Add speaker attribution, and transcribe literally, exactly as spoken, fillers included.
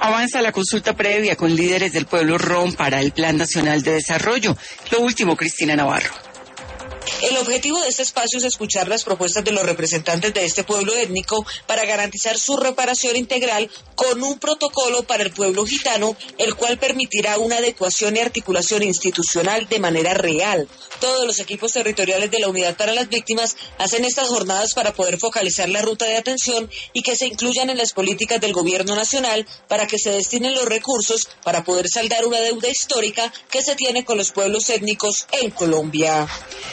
Speaker 1: Avanza la consulta previa con líderes del pueblo rom para el Plan Nacional de Desarrollo. Lo último, Cristina Navarro.
Speaker 2: El objetivo de este espacio es escuchar las propuestas de los representantes de este pueblo étnico para garantizar su reparación integral con un protocolo para el pueblo gitano, el cual permitirá una adecuación y articulación institucional de manera real. Todos los equipos territoriales de la Unidad para las Víctimas hacen estas jornadas para poder focalizar la ruta de atención y que se incluyan en las políticas del gobierno nacional para que se destinen los recursos para poder saldar una deuda histórica que se tiene con los pueblos étnicos en Colombia.